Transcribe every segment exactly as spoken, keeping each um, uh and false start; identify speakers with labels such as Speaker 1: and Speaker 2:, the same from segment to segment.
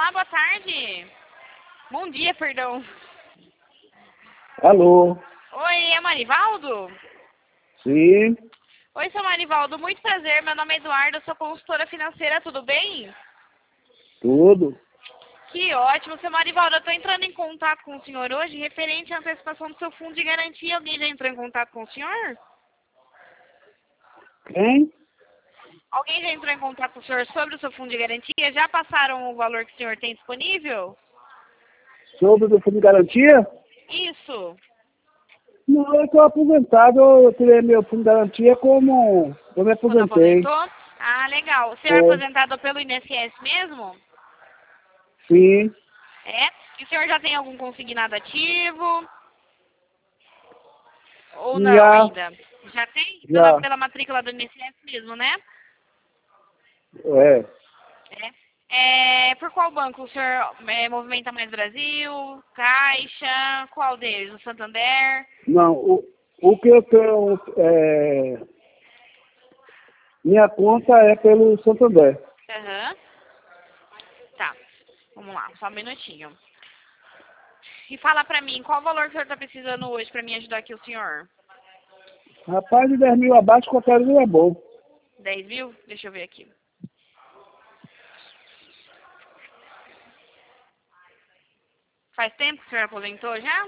Speaker 1: Olá, boa tarde. Bom dia, perdão.
Speaker 2: Alô?
Speaker 1: Oi, é Marivaldo?
Speaker 2: Sim,
Speaker 1: Oi, seu Marivaldo, muito prazer. Meu nome é Eduardo, eu sou consultora financeira, tudo bem?
Speaker 2: tudo.
Speaker 1: Que ótimo, seu Marivaldo. Eu estou entrando em contato com o senhor hoje referente à antecipação do seu fundo de garantia. Alguém já entrou em contato com o senhor?
Speaker 2: Quem?
Speaker 1: Alguém já entrou em contato com o senhor sobre o seu fundo de garantia? Já passaram o valor que o senhor tem disponível?
Speaker 2: Sobre o fundo de garantia?
Speaker 1: Isso.
Speaker 2: Não, eu estou aposentado, eu tirei meu fundo de garantia como eu me
Speaker 1: Quando
Speaker 2: aposentei.
Speaker 1: aposentou? Ah, legal. O senhor é
Speaker 2: Foi.
Speaker 1: aposentado pelo I N S S mesmo?
Speaker 2: Sim,
Speaker 1: É? E o senhor já tem algum consignado ativo? Ou não
Speaker 2: já,
Speaker 1: ainda? Já tem? Pela,
Speaker 2: já,
Speaker 1: pela matrícula do I N S S mesmo, né?
Speaker 2: é.
Speaker 1: É. É, por qual banco o senhor é, movimenta mais Brasil? Caixa? Qual deles? O Santander?
Speaker 2: Não, o, o que eu tenho, é, minha conta é pelo Santander.
Speaker 1: Aham. Tá. Vamos lá, só um minutinho. E fala pra mim, qual o valor que o senhor tá precisando hoje pra me ajudar aqui o senhor?
Speaker 2: Rapaz, de dez mil abaixo, qualquer um é bom.
Speaker 1: dez mil? Deixa eu ver aqui. Faz tempo que o senhor aposentou já?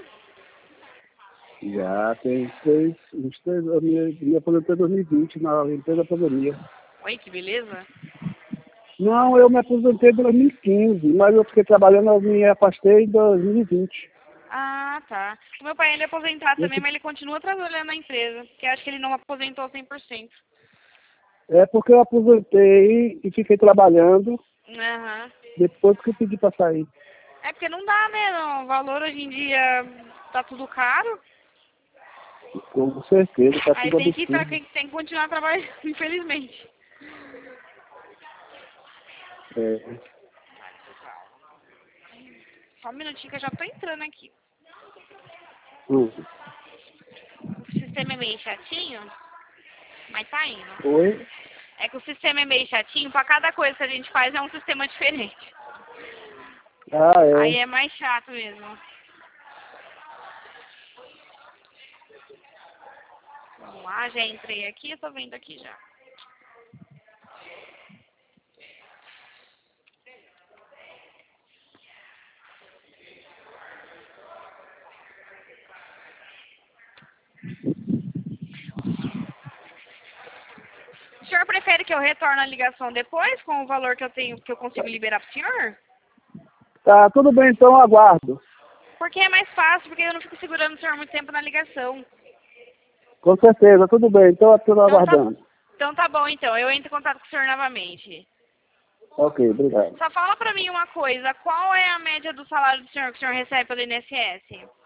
Speaker 2: Já tem três, uns três, eu me, me aposentei em dois mil e vinte, na empresa da pandemia.
Speaker 1: Oi, que beleza.
Speaker 2: Não, eu me aposentei em dois mil e quinze, mas eu fiquei trabalhando, eu me afastei em dois mil e vinte.
Speaker 1: Ah, tá. O meu pai ele é aposentado também,
Speaker 2: Esse-
Speaker 1: mas ele continua trabalhando na empresa, porque acho que ele não aposentou cem por cento.
Speaker 2: É porque eu aposentei e fiquei trabalhando
Speaker 1: Aham.
Speaker 2: depois que eu pedi para sair.
Speaker 1: É porque não dá, né? Não. O valor hoje em dia tá tudo caro.
Speaker 2: Com certeza, tá
Speaker 1: Aí
Speaker 2: tudo
Speaker 1: tem que ir pra
Speaker 2: absurdo.
Speaker 1: quem tem que continuar trabalhando, infelizmente.
Speaker 2: É.
Speaker 1: Só um minutinho que eu já tô entrando aqui.
Speaker 2: Hum.
Speaker 1: O sistema é meio chatinho, mas tá indo.
Speaker 2: Oi?
Speaker 1: É que o sistema é meio chatinho, pra cada coisa que a gente faz é um sistema diferente.
Speaker 2: Ah,
Speaker 1: Aí
Speaker 2: é.
Speaker 1: é mais chato mesmo. Vamos lá, já entrei aqui, eu tô vendo aqui já. O senhor prefere que eu retorne a ligação depois, com o valor que eu tenho, que eu consigo liberar pro senhor?
Speaker 2: Tá, tudo bem, então eu aguardo.
Speaker 1: Porque é mais fácil, porque eu não fico segurando o senhor muito tempo na ligação.
Speaker 2: Com certeza, tudo bem, então eu estou
Speaker 1: Então tá,
Speaker 2: aguardando.
Speaker 1: então tá bom, então. Eu entro em contato com o senhor novamente.
Speaker 2: Ok, obrigado.
Speaker 1: Só fala pra mim uma coisa. Qual é a média do salário do senhor que o senhor recebe pelo I N S S?